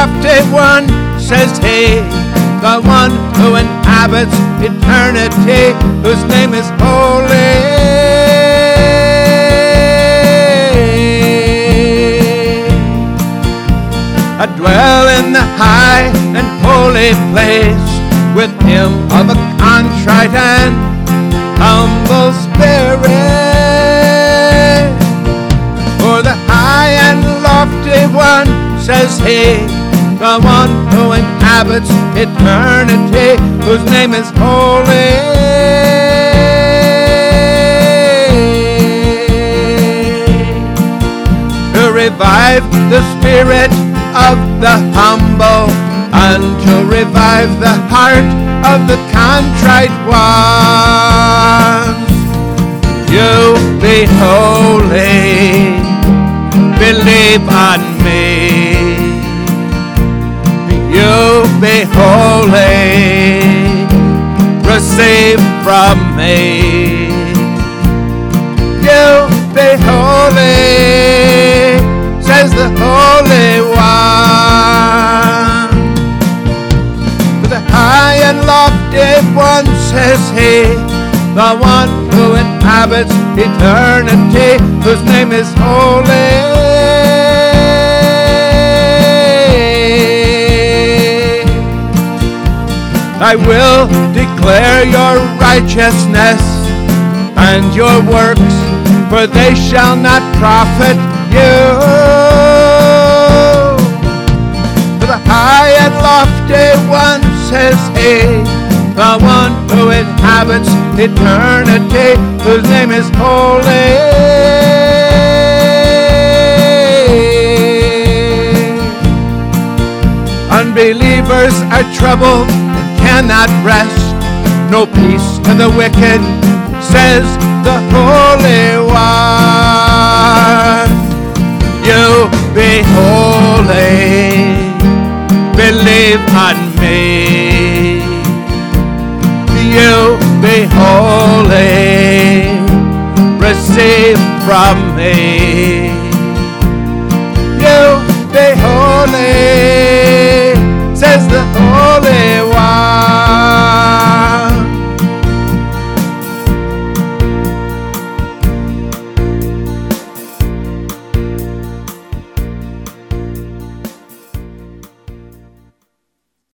lofty one, says he, the one who inhabits eternity, whose name is holy. I dwell in the high and holy place with him of a contrite and humble spirit. For the high and lofty one, says he, the one who inhabits eternity, whose name is holy. To revive the spirit of the humble, and to revive the heart of the contrite ones. You be holy, believe on me. You be holy, receive from me. You be holy, says the Holy One. For the high and lofty one, says he, the one who inhabits eternity, whose name is holy. I will declare your righteousness and your works, for they shall not profit you. For the high and lofty one, says he, the one who inhabits eternity, whose name is holy. Unbelievers are troubled, cannot rest, no peace to the wicked, says the Holy One. You be holy, believe on me. You be holy, receive from me.